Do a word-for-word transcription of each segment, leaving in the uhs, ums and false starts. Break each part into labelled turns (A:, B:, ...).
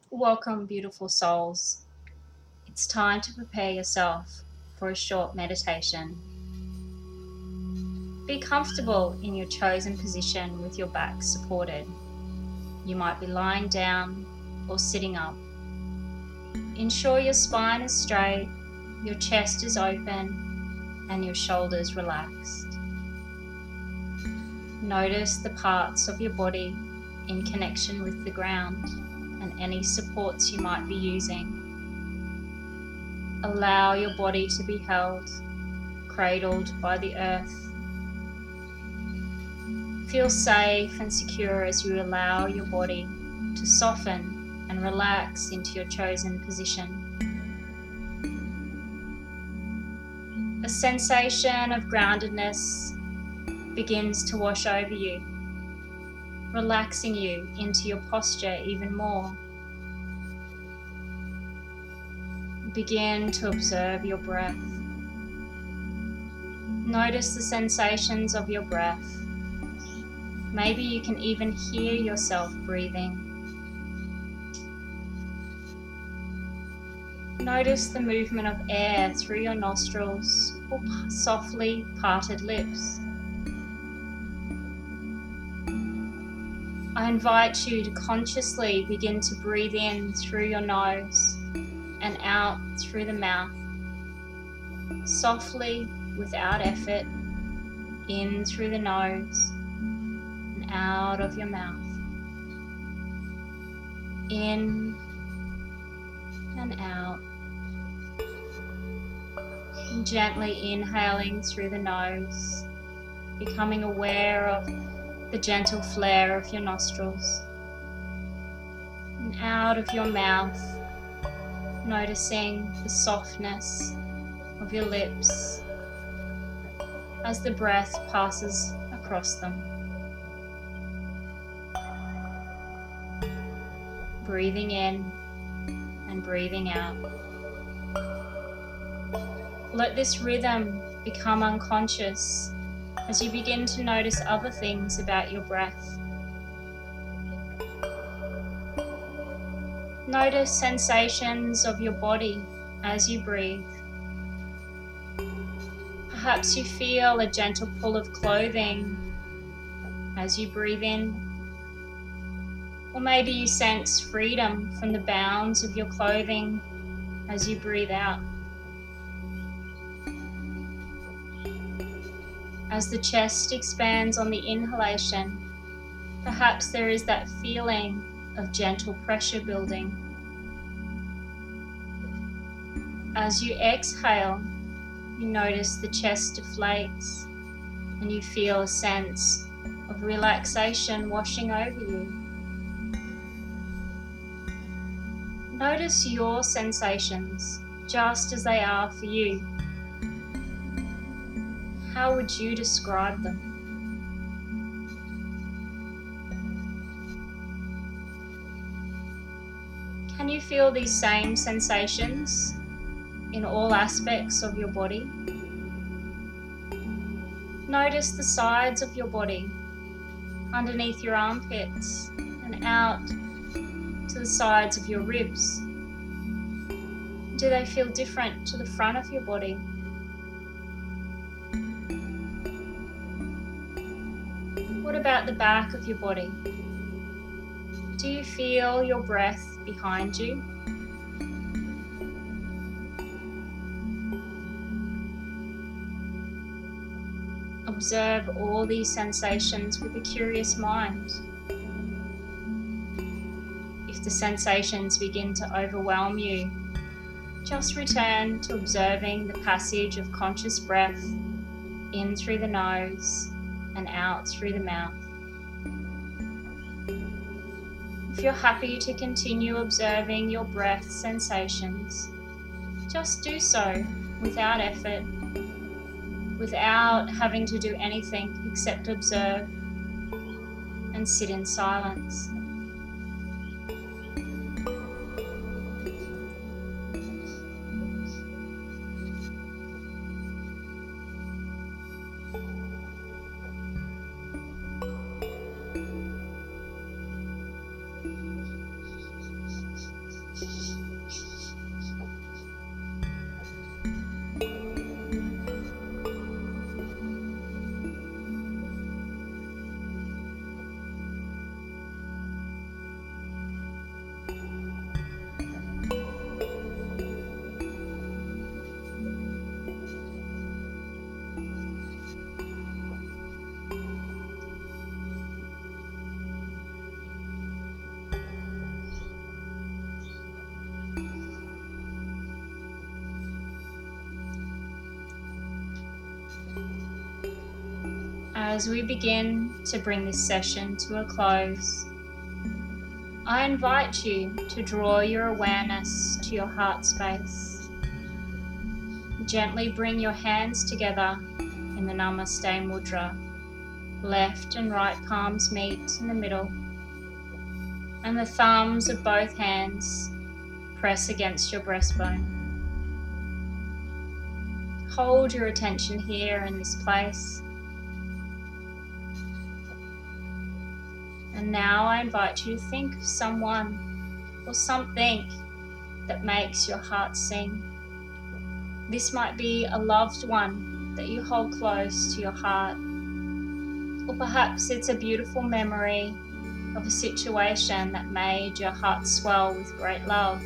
A: Welcome, beautiful souls. It's time to prepare yourself for a short meditation. Be comfortable in your chosen position with your back supported. You might be lying down or sitting up. Ensure your spine is straight, your chest is open, and your shoulders relaxed. Notice the parts of your body in connection with the ground and any supports you might be using. Allow your body to be held, cradled by the earth. Feel safe and secure as you allow your body to soften and relax into your chosen position. A sensation of groundedness begins to wash over you, relaxing you into your posture even more. Begin to observe your breath. Notice the sensations of your breath. Maybe you can even hear yourself breathing. Notice the movement of air through your nostrils or softly parted lips. I invite you to consciously begin to breathe in through your nose and out through the mouth. Softly, without effort, in through the nose and out of your mouth. In and out. And gently inhaling through the nose, becoming aware of the gentle flare of your nostrils. And out of your mouth, noticing the softness of your lips as the breath passes across them. Breathing in and breathing out. Let this rhythm become unconscious as you begin to notice other things about your breath. Notice sensations of your body as you breathe. Perhaps you feel a gentle pull of clothing as you breathe in. Or maybe you sense freedom from the bounds of your clothing as you breathe out. As the chest expands on the inhalation, perhaps there is that feeling of gentle pressure building. As you exhale, you notice the chest deflates and you feel a sense of relaxation washing over you. Notice your sensations just as they are for you. How would you describe them? Can you feel these same sensations in all aspects of your body? Notice the sides of your body, underneath your armpits and out to the sides of your ribs. Do they feel different to the front of your body? What about the back of your body? Do you feel your breath behind you? Observe all these sensations with a curious mind. If the sensations begin to overwhelm you, just return to observing the passage of conscious breath in through the nose and out through the mouth. If you're happy to continue observing your breath sensations, just do so without effort, without having to do anything except observe and sit in silence. As we begin to bring this session to a close, I invite you to draw your awareness to your heart space. Gently bring your hands together in the Namaste Mudra. Left and right palms meet in the middle, and the thumbs of both hands press against your breastbone. Hold your attention here in this place. And now I invite you to think of someone or something that makes your heart sing. This might be a loved one that you hold close to your heart, or perhaps it's a beautiful memory of a situation that made your heart swell with great love.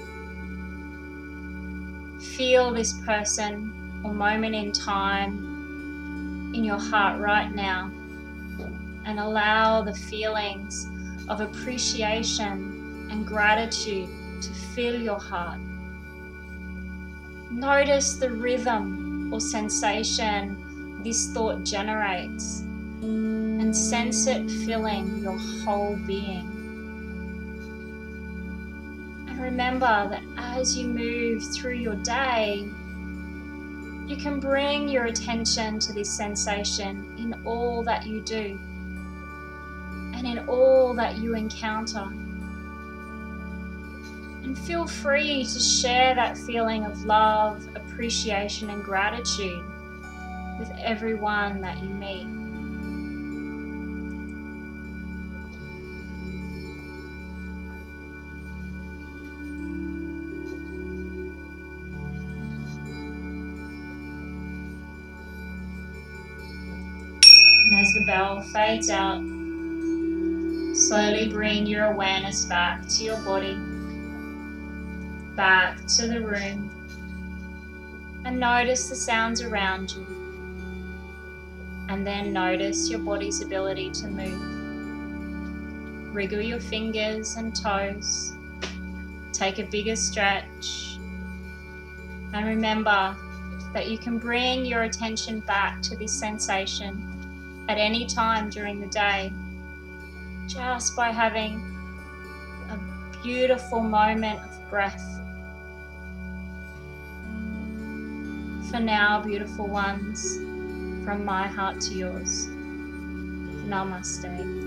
A: Feel this person or moment in time in your heart right now, and allow the feelings of appreciation and gratitude to fill your heart. Notice the rhythm or sensation this thought generates, and sense it filling your whole being. And remember that as you move through your day, you can bring your attention to this sensation in all that you do and in all that you encounter. And feel free to share that feeling of love, appreciation, and gratitude with everyone that you meet. And as the bell fades out, slowly bring your awareness back to your body, back to the room, and notice the sounds around you. And then notice your body's ability to move. Wriggle your fingers and toes. Take a bigger stretch. And remember that you can bring your attention back to this sensation at any time during the day, just by having a beautiful moment of breath. For now, beautiful ones, from my heart to yours, Namaste.